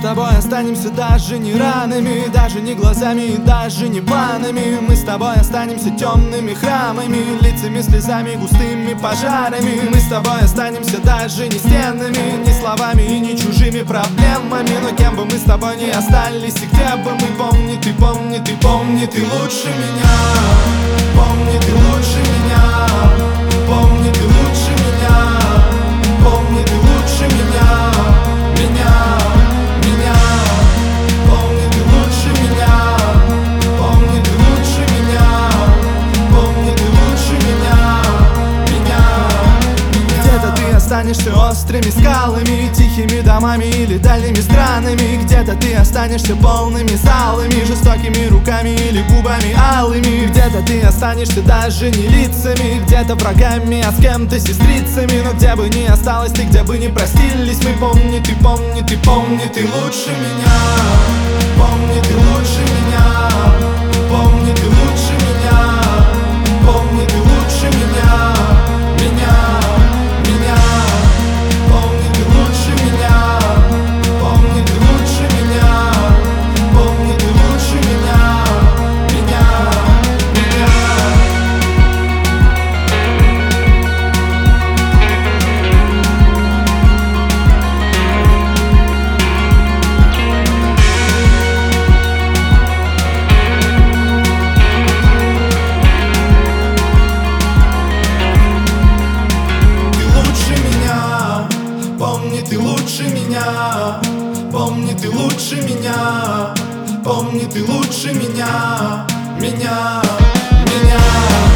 тобой останемся даже не ранами, даже не глазами и даже не планами. Мы с тобой останемся темными храмами, лицами, слезами, густыми пожарами. Мы с тобой останемся даже не стенами, не словами и не чужими проблемами. Но кем бы мы с тобой ни остались и где бы мы, помни, ты помни, ты помни, ты лучше меня. Помни, ты лучше меня. Помни, ты лучше меня. Помни, ты лучше меня. Меня. Помни, ты лучше меня. Помни, ты лучше меня. Помни, ты лучше меня. Где-то ты останешься острыми скалами, тихими домами или дальними странами. Где-то ты останешься полными залами, жестокими руками или губами алыми. Где-то ты останешься даже не лицами, где-то врагами, а с кем-то сестрицами. Но где бы ни осталось ты, где бы ни простились мы, помни, ты помни, ты помни, ты лучше меня. Помни, ты лучше меня. Помни, ты лучше меня. Помни, ты лучше меня. Меня. Помни, ты лучше меня. Помни, ты лучше меня. Помни, ты лучше меня. Помни, ты лучше меня. Помни, ты лучше меня. Помни, ты лучше меня. Меня.